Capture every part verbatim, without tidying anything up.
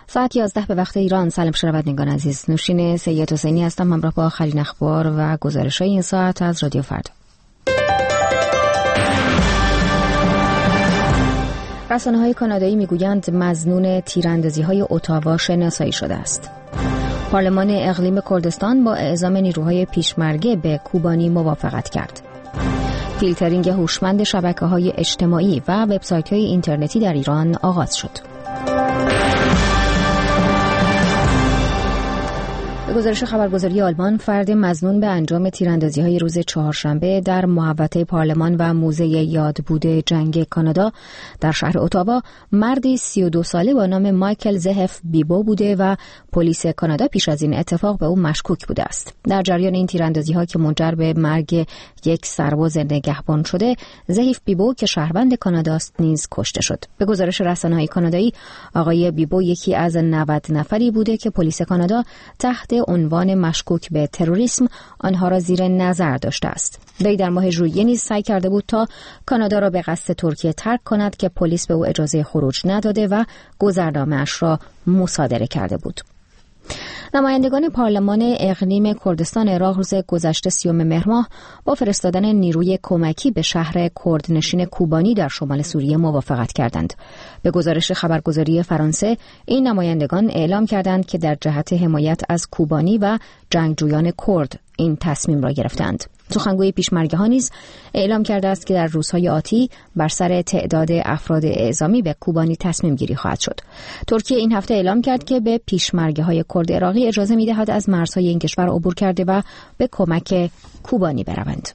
ساعت یازده به وقت ایران. سلام شنوندگان عزیز، نوشین سید حسینی هستم، همراه با آخرین اخبار و گزارش‌های این ساعت از رادیو فردا. رسانه‌های کانادایی میگویند مظنون تیراندازی‌های اتاوا شناسایی شده است. پارلمان اقلیم کردستان با اعزام نیروهای پیشمرگه به کوبانی موافقت کرد. فیلترینگ هوشمند شبکه‌های اجتماعی و وبسایت‌های اینترنتی در ایران آغاز شد. به گزارش خبرگزاری آلمان، فرد مظنون به انجام تیراندازی‌های روز چهارشنبه در محوطه پارلمان و موزه یادبود جنگ کانادا در شهر اتاوا مردی سی و دو ساله با نام مایکل زهف بیبو بوده و پلیس کانادا پیش از این اتفاق به او مشکوک بوده است. در جریان این تیراندازی‌ها که منجر به مرگ یک سرباز نگهبان شده، زهف بیبو که شهروند کاناداست نیز کشته شد. به گزارش رسانه‌های کانادایی، آقای بیبو یکی از نود نفری بوده که پلیس کانادا تحت عنوان مشکوک به تروریسم آنها را زیر نظر داشته است. وی در ماه ژوئیه نیز سعی کرده بود تا کانادا را به قصد ترکیه ترک کند که پلیس به او اجازه خروج نداده و گذرنامه‌اش را مصادره کرده بود. نمایندگان پارلمان اقلیم کردستان عراق روز گذشته سیوم مهر ماه با فرستادن نیروی کمکی به شهر کردنشین کوبانی در شمال سوریه موافقت کردند. به گزارش خبرگزاری فرانسه، این نمایندگان اعلام کردند که در جهت حمایت از کوبانی و جنگجویان کرد این تصمیم را گرفتند. سخنگوی پیشمرگه ها نیز اعلام کرده است که در روزهای آتی بر سر تعداد افراد اعزامی به کوبانی تصمیم گیری خواهد شد. ترکیه این هفته اعلام کرد که به پیشمرگه های کرد عراقی اجازه می دهد از مرزهای این کشور عبور کرده و به کمک کوبانی بروند.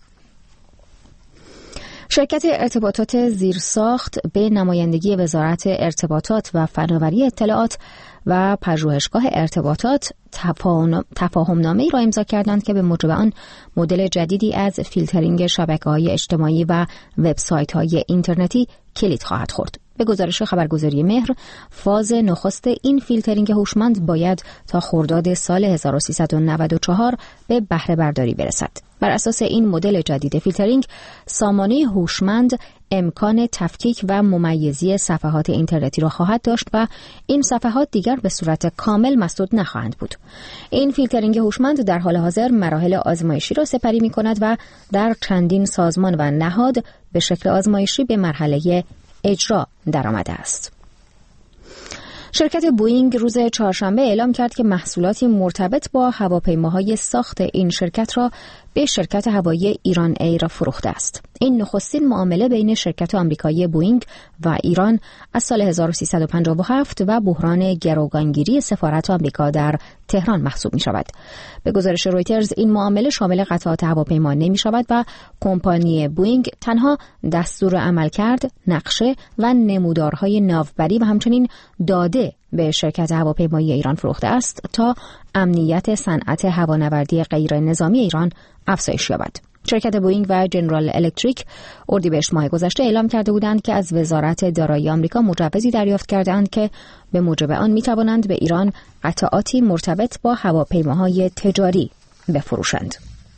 شرکت ارتباطات زیرساخت به نمایندگی وزارت ارتباطات و فناوری اطلاعات و پژوهشگاه ارتباطات تفاهم‌نامه‌ای را امضا کردند که به موجب آن مدل جدیدی از فیلترینگ شبکه‌های اجتماعی و وبسایت‌های اینترنتی کلید خواهد خورد. به گزارش خبرگزاری مهر، فاز نخست این فیلترینگ هوشمند باید تا خرداد سال هزار و سیصد و نود و چهار به بهره برداری برسد. بر اساس این مدل جدید فیلترینگ، سامانه هوشمند امکان تفکیک و ممیزی صفحات اینترنتی را خواهد داشت و این صفحات دیگر به صورت کامل مسدود نخواهند بود. این فیلترینگ هوشمند در حال حاضر مراحل آزمایشی را سپری می کند و در چندین سازمان و نهاد به شکل آزمایشی به مرحله اجرا درآمده است. شرکت بوئینگ روز چهارشنبه اعلام کرد که محصولاتی مرتبط با هواپیماهای ساخت این شرکت را به شرکت هوایی ایران ایر فروخته است. این نخستین معامله بین شرکت آمریکایی بوئینگ و ایران از سال هزار و سیصد و پنجاه و هفت و بحران گروگانگیری سفارت آمریکا در تهران محسوب می شود. به گزارش رویترز، این معامله شامل قطعات هواپیما نمی شود و کمپانی بوئینگ تنها دستور عملکرد، نقشه و نمودارهای ناوبری و همچنین داده به شرکت هواپیمایی ایران فروخته است تا امنیت صنعت هوانوردی غیر نظامی ایران افزایش یابد. شرکت بوئینگ و جنرال الکتریک اردیبهشت ماه گذشته اعلام کرده بودند که از وزارت دارایی آمریکا مجوزی دریافت کردند که به موجب آن می توانند به ایران قطعاتی مرتبط با هواپیماهای تجاری بفروشند.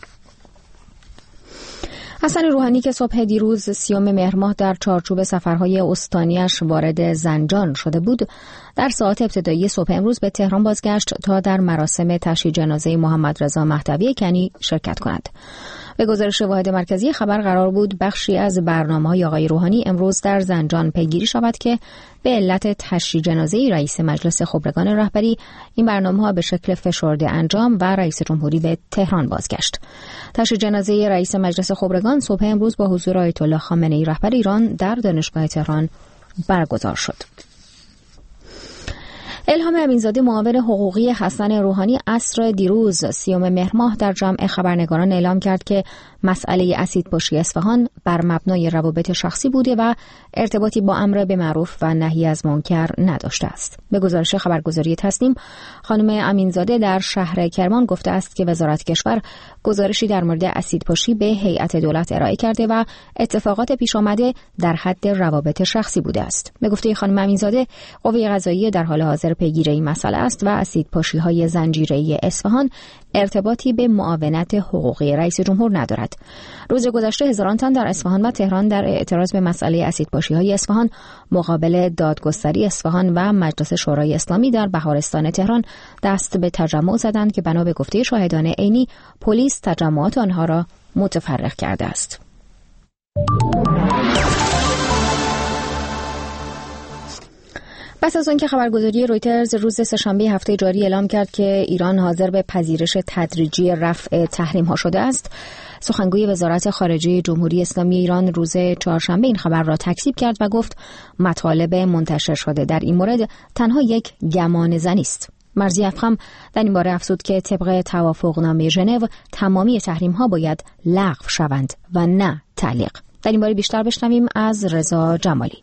حسن روحانی که صبح دیروز سیوم مهر ماه در چارچوب سفرهای استانیش وارد زنجان شده بود، در ساعات ابتدایی صبح امروز به تهران بازگشت تا در مراسم تشییع جنازه محمد رضا مهدوی کنی شرکت کند. به گزارش واحد مرکزی خبر، قرار بود بخشی از برنامه‌های آقای روحانی امروز در زنجان پیگیری شود که به علت تشییع جنازه رئیس مجلس خبرگان رهبری این برنامه‌ها به شکل فشرده انجام و رئیس جمهوری به تهران بازگشت. تشییع جنازه رئیس مجلس خبرگان صبح امروز با حضور آیت الله خامنه‌ای رهبر ایران در دانشگاه تهران برگزار شد. الهام امینزاده، معاون حقوقی حسن روحانی، عصر دیروز سیوم مهر ماه در جمع خبرنگاران اعلام کرد که مسئله اسیدپاشی اصفهان بر مبنای روابط شخصی بوده و ارتباطی با امر به معروف و نهی از منکر نداشته است. به گزارش خبرگزاری تسنیم، خانم امینزاده در شهر کرمان گفته است که وزارت کشور گزارشی در مورد اسیدپاشی به هیئت دولت ارائه کرده و اتفاقات پیش آمده در حد روابط شخصی بوده است. به گفته خانم امینزاده، قوه قضاییه در حال حاضر پیگیری این مسئله است و اسیدپاشی‌های زنجیره‌ای نویی اصفهان ارتباطی به معاونت حقوقی رئیس جمهور ندارد. روز گذشته هزاران تن در اصفهان و تهران در اعتراض به مسئله اسیدپاشی‌های اصفهان مقابل دادگستری اصفهان و مجلس شورای اسلامی در بهارستان تهران دست به تجمع زدند که بنا به گفته شاهدان عینی پلیس تجمعات آنها را متفرق کرده است. پس از آنکه خبرگزاری رویترز روز سه‌شنبه هفته جاری اعلام کرد که ایران حاضر به پذیرش تدریجی رفع تحریم‌ها شده است، سخنگوی وزارت خارجه جمهوری اسلامی ایران روز چهارشنبه این خبر را تکذیب کرد و گفت مطالب منتشر شده در این مورد تنها یک گمان زنی است. مرزی افخم در این باره افزود که طبق توافقنامه ژنو تمامی تحریم‌ها باید لغو شوند و نه تعلیق. در این باره بیشتر بشنویم از رضا جمالی.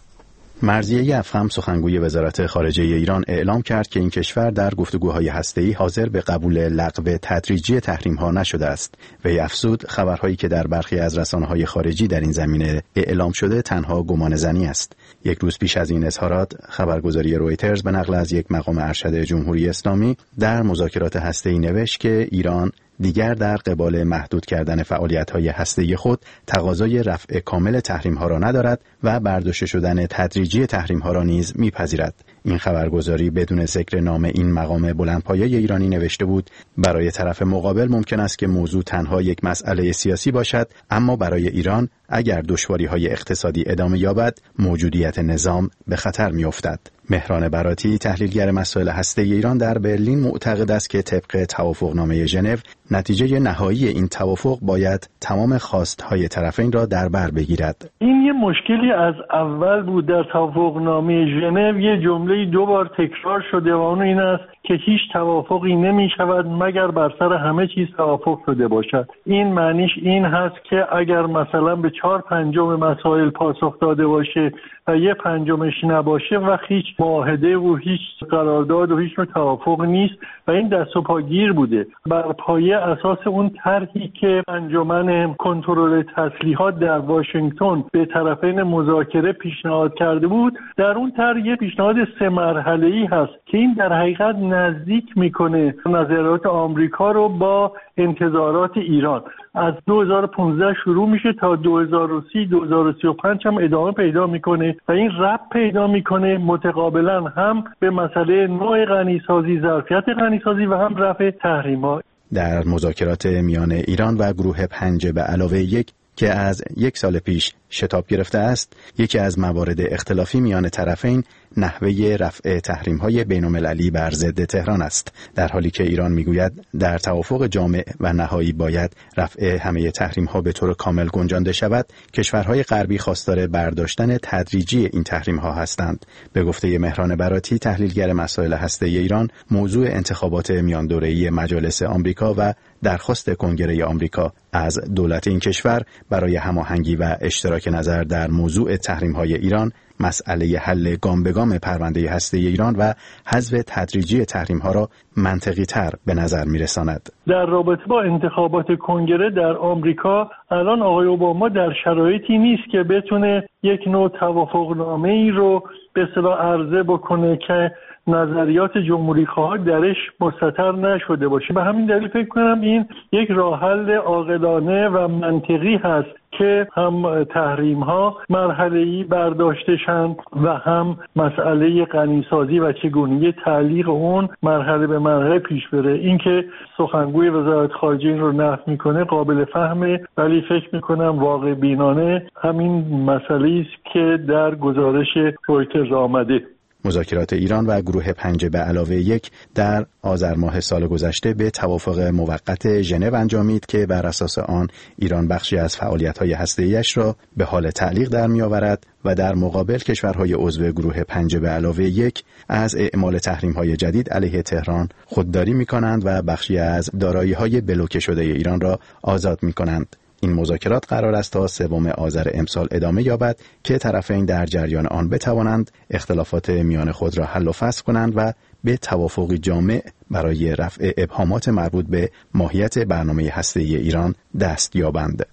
مرضیه افخم سخنگوی وزارت خارجه ایران اعلام کرد که این کشور در گفتگوهای هسته‌ای حاضر به قبول لغو تدریجی تحریم‌ها نشده است. وی افزود خبرهایی که در برخی از رسانه‌های خارجی در این زمینه اعلام شده تنها گمان زنی است. یک روز پیش از این اظهارات خبرگزاری رویترز به نقل از یک مقام ارشد جمهوری اسلامی در مذاکرات هسته‌ای نوشت که ایران دیگر در قبال محدود کردن فعالیت‌های هسته‌ای خود تقاضای رفع کامل تحریم‌ها را ندارد و برداشته شدن تدریجی تحریم‌ها را نیز می‌پذیرد. این خبرگزاری بدون ذکر نام این مقام بلندپایه ایرانی نوشته بود برای طرف مقابل ممکن است که موضوع تنها یک مسئله سیاسی باشد، اما برای ایران اگر دشواری‌های اقتصادی ادامه یابد موجودیت نظام به خطر می‌افتد. مهران براتی تحلیلگر مسائل هسته‌ای ایران در برلین معتقد است که طبق توافقنامه ژنو نتیجه نهایی این توافق باید تمام خواست‌های طرفین را در بر بگیرد. این یه مشکلی از اول بود در توافقنامه ژنو، یه جمله دو بار تکرار شده و اون این است که هیچ توافقی نمی شود مگر بر سر همه چیز توافق شده باشد. این معنیش این هست که اگر مثلا به چهار پنجم مسائل پاسخ داده باشه و یه پنجمش نباشه و هیچ معاهده و هیچ قرارداد و هیچ نوع توافق نیست و این دست و پاگیر بوده. بر پایه اساس اون طرحی که انجمن کنترل تسلیحات در واشنگتن به طرفین مذاکره پیشنهاد کرده بود، در اون طرح یه پیشنهاد سه مرحله‌ای هست که این در حقیقت نزدیک میکنه نظریات آمریکا رو با انتظارات ایران. از دو هزار و پانزده شروع میشه تا دو هزار و سی دو هزار و سی و پنج هم ادامه پیدا میکنه و این ربط پیدا میکنه متقابلا هم به مسئله نوع غنیسازی، ظرفیت غنیسازی و هم رفع تحریم‌ها. در مذاکرات میان ایران و گروه پنج به علاوه یک که از یک سال پیش شتاب گرفته است، یکی از موارد اختلافی میان طرفین نحوه رفع تحریم‌های بین‌المللی بر ضد تهران است، در حالی که ایران میگوید در توافق جامع و نهایی باید رفع همه تحریم‌ها به طور کامل گنجانده شود. کشورهای غربی خواستار برداشتن تدریجی این تحریم‌ها هستند. به گفته مهران براتی تحلیلگر مسائل هسته‌ای ایران، موضوع انتخابات میان دوره‌ای مجالس آمریکا و درخواست کنگره آمریکا از دولت این کشور برای هماهنگی و اشتراک نظر در موضوع تحریم‌های ایران مسئله حل گام به گام پرونده هسته‌ای ایران و حذف تدریجی تحریم‌ها را منطقی تر به نظر می‌رساند. در رابطه با انتخابات کنگره در آمریکا الان آقای اوباما در شرایطی نیست که بتونه یک نوع توافقنامه‌ای رو به اصطلاح عرضه بکنه که نظریات جمهوری خواه درش مستتر نشده باشه. به همین دلیل فکر کنم این یک راه حل عاقلانه و منطقی هست که هم تحریم ها مرحله‌ای برداشته شن و هم مسئله غنیسازی و چگونگی تعلیق اون مرحله به مرحله پیش بره. اینکه سخنگوی وزارت خارجه این رو نفی میکنه قابل فهمه، ولی فکر میکنم واقع بینانه همین مسئله است که در گزارش رویترز آمده. مذاکرات ایران و گروه پنج به علاوه یک در آذر ماه سال گذشته به توافق موقت ژنو انجامید که بر اساس آن ایران بخشی از فعالیت‌های هسته‌ای‌اش را به حال تعلیق در می‌آورد و در مقابل کشورهای عضو گروه پنج به علاوه یک از اعمال تحریم‌های جدید علیه تهران خودداری می‌کنند و بخشی از دارایی‌های بلوکه شده ایران را آزاد می‌کنند. این مذاکرات قرار است تا سوم آذر امسال ادامه یابد که طرفین در جریان آن بتوانند اختلافات میان خود را حل و فصل کنند و به توافقی جامع برای رفع ابهامات مربوط به ماهیت برنامه هسته‌ای ایران دست یابند.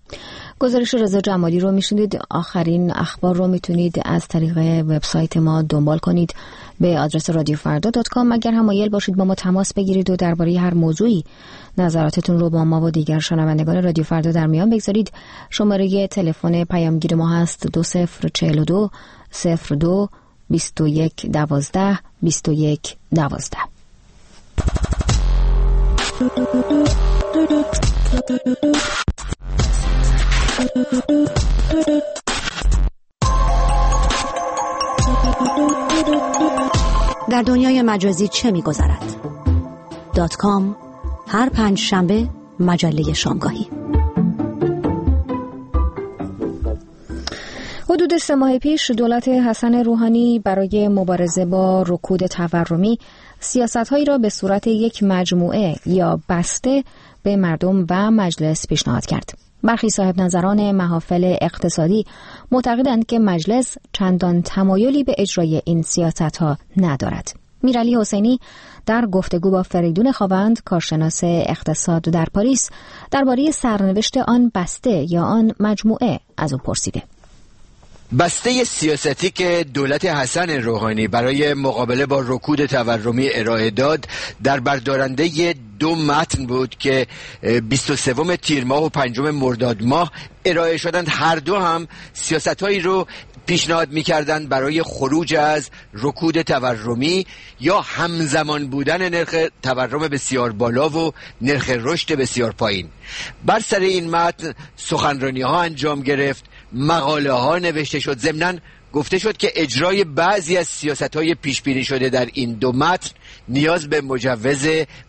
گزارش رضا جمالی رو میشنید. آخرین اخبار رو میتونید از طریق وبسایت ما دنبال کنید به آدرس رادیو فردا دات کام. اگر هم مایل باشید با ما تماس بگیرید و درباره هر موضوعی نظراتتون رو با ما و دیگر شنوندگان رادیو فردا در میان بگذارید، شماره تلفن پیامگیر ما هست دو صفر چهل و دو صفر دو بیست و یک دوازده بیست و یک دوازده. در دنیای مجازی چه می‌گذرد؟ دات کام هر پنج شنبه مجله شامگاهی. حدود سه ماه پیش دولت حسن روحانی برای مبارزه با رکود تورمی سیاست‌هایی را به صورت یک مجموعه یا بسته به مردم و مجلس پیشنهاد کرد. برخی صاحب نظران محافل اقتصادی معتقدند که مجلس چندان تمایلی به اجرای این سیاست‌ها ندارد. میرعلی حسینی در گفتگو با فریدون خاوند، کارشناس اقتصاد در پاریس، درباره سرنوشت آن بسته یا آن مجموعه از او پرسیده. بسته سیاستی که دولت حسن روحانی برای مقابله با رکود تورمی ارائه داد در بردارنده دو متن بود که بیست و سوم تیر ماه و پنجم مرداد ماه ارائه شدند. هر دو هم سیاست‌هایی رو پیشنهاد می‌کردند برای خروج از رکود تورمی یا همزمان بودن نرخ تورم بسیار بالا و نرخ رشد بسیار پایین. بر سر این متن سخنرانی‌ها انجام گرفت، مقاله ها نوشته شد. ضمناً گفته شد که اجرای بعضی از سیاست های پیش بینی شده در این دو متن نیاز به مجوز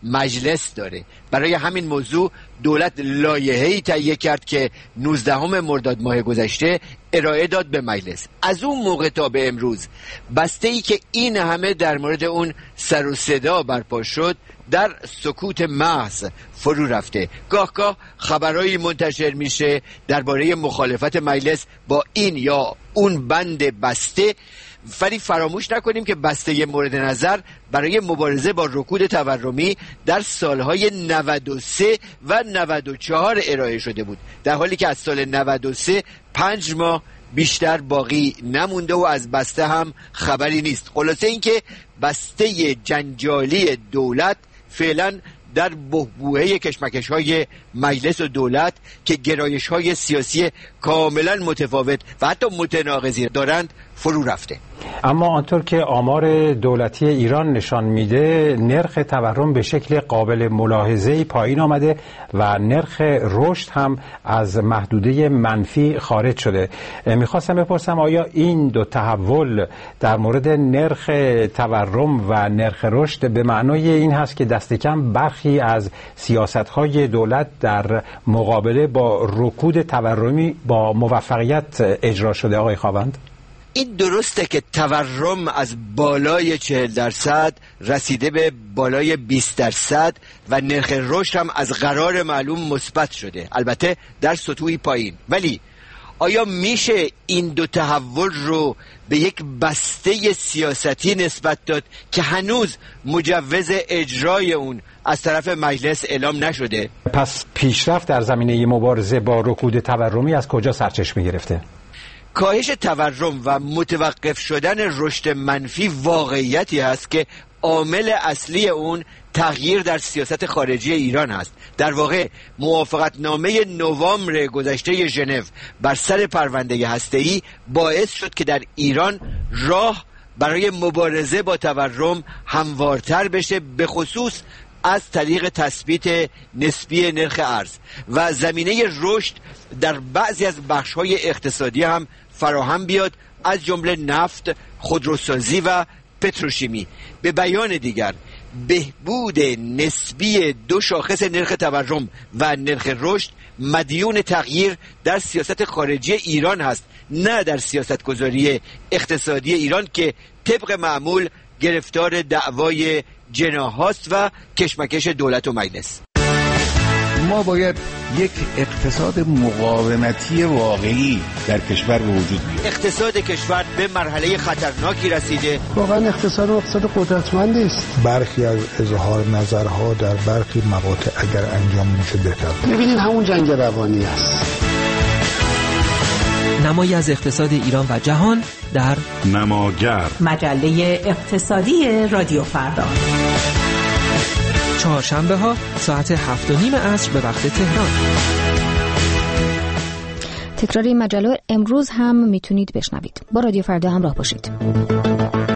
مجلس داره. برای همین موضوع دولت لایحه‌ای تهیه کرد که نوزدهم مرداد ماه گذشته ارائه داد به مجلس. از اون موقع تا به امروز بسته‌ای که این همه در مورد اون سر و صدا برپا شد در سکوت محض فرو رفته. گاه گاه خبرایی منتشر میشه درباره مخالفت مجلس با این یا اون بند بسته، ولی فراموش نکنیم که بسته مورد نظر برای مبارزه با رکود تورمی در سالهای نود و سه و نود و چهار ارائه شده بود، در حالی که از سال نود و سه پنج ماه بیشتر باقی نمونده و از بسته هم خبری نیست. خلاصه اینکه بسته جنجالی دولت فعلا در بحبوحه کشمکش‌های مجلس و دولت که گرایش‌های سیاسی کاملا متفاوت و حتی متناقضی دارند فرو رفته. اما آنطور که آمار دولتی ایران نشان میده نرخ تورم به شکل قابل ملاحظه‌ای پایین آمده و نرخ رشد هم از محدوده منفی خارج شده. میخواستم بپرسم آیا این دو تحول در مورد نرخ تورم و نرخ رشد به معنای این هست که دست کم برخی از سیاست‌های دولت در مقابله با رکود تورمی با موفقیت اجرا شده آقای خاوند؟ این درسته که تورم از بالای چهل درصد رسیده به بالای بیست درصد و نرخ رشد هم از قرار معلوم مثبت شده، البته در سطوحی پایین. ولی آیا میشه این دو تحول رو به یک بسته سیاستی نسبت داد که هنوز مجوز اجرای اون از طرف مجلس اعلام نشده؟ پس پیشرفت در زمینه مبارزه با رکود تورمی از کجا سرچشمه گرفته؟ کاهش تورم و متوقف شدن رشد منفی واقعیتی هست که عامل اصلی اون تغییر در سیاست خارجی ایران است. در واقع موافقتنامه نوامبر گذشته ژنو بر سر پرونده هسته‌ای باعث شد که در ایران راه برای مبارزه با تورم هموارتر بشه، به خصوص از طریق تثبیت نسبی نرخ ارز و زمینه رشد در بعضی از بخش‌های اقتصادی هم فراهم بیاد، از جمله نفت، خودروسازی و پتروشیمی. به بیان دیگر بهبود نسبی دو شاخص نرخ تورم و نرخ رشد مدیون تغییر در سیاست خارجی ایران هست، نه در سیاست گذاری اقتصادی ایران که طبق معمول گرفتار دعوای جناح هاست و کشمکش دولت و مجلس. ما باید یک اقتصاد مقاومتی واقعی در کشور به وجود بیاد. اقتصاد کشور به مرحله خطرناکی رسیده. واقعا اقتصاد و اقتصاد قدرتمندی است. برخی از اظهار نظرها در برخی مقاطع اگر انجام میشه بهتر. می‌بینید همون جنگ روانی است. نمایی از اقتصاد ایران و جهان در نماگر، مجله اقتصادی رادیو فردا. چهارشنبه ها ساعت هفت و نیم عصر به وقت تهران. تکراری مجله امروز هم میتونید بشنوید. با رادیو فردا همراه باشید.